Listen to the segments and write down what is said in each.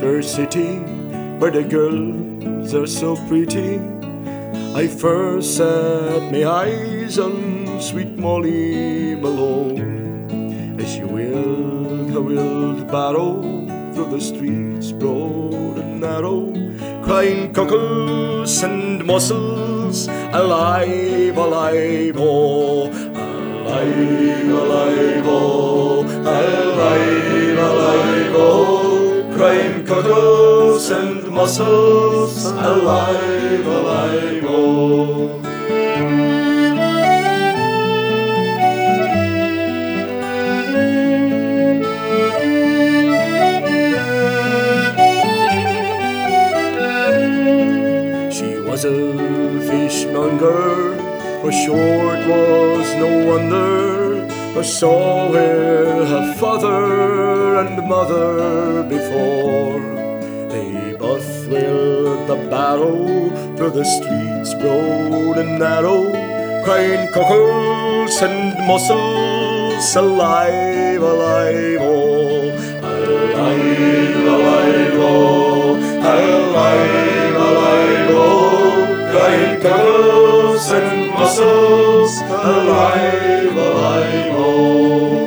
fair city where the girls are so pretty, I first set my eyes on sweet Molly Malone, as she wheeled her wheelbarrow through the streets broad and narrow, crying cockles and mussels, alive, alive, oh, alive, alive, oh, alive, alive, oh, crying cockles and mussels, alive, alive, oh. Was a fishmonger, for short was no wonder, I saw her father and mother before. They both wheeled the barrow through the streets broad and narrow, crying cockles and mussels, alive, alive, oh, alive, alive, oh, alive, alive, oh, crying cockles and mussels, alive, alive, oh.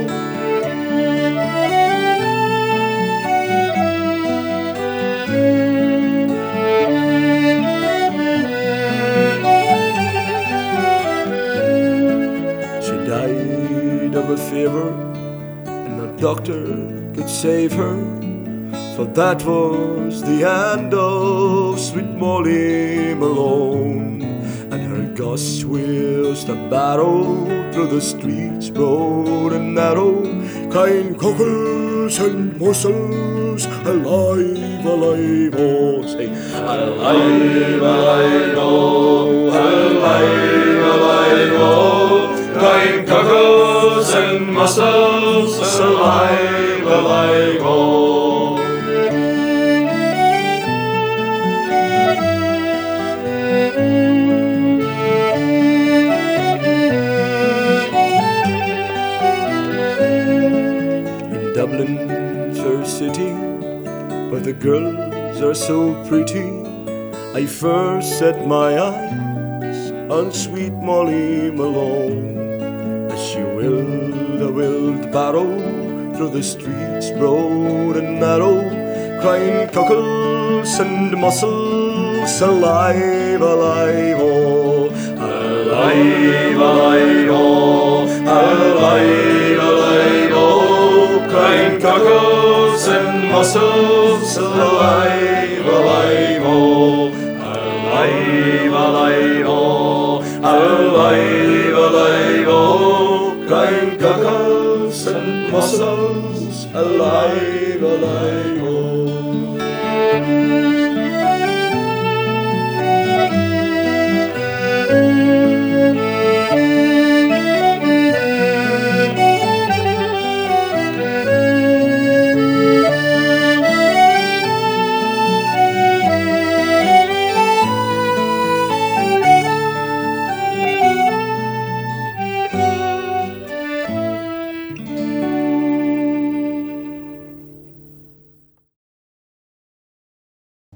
She died of a fever, and no doctor could save her, for that was the end of sweet Molly Malone. And her ghost wheels the barrow through the streets broad and narrow, crying cockles and mussels, alive, alive, oh, say, alive, alive, oh, alive, alive, oh, crying cockles and mussels, alive, alive, oh. Dublin, fair city, where the girls are so pretty, I first set my eyes on sweet Molly Malone, as she wheeled a wheelbarrow through the streets broad and narrow, crying cockles and mussels, alive, alive, oh, alive, alive, oh, alive, alive, oh, crying cockles and mussels, alive, alive, oh, alive, alive, oh, alive, alive, oh, crying cockles and mussels, alive, alive.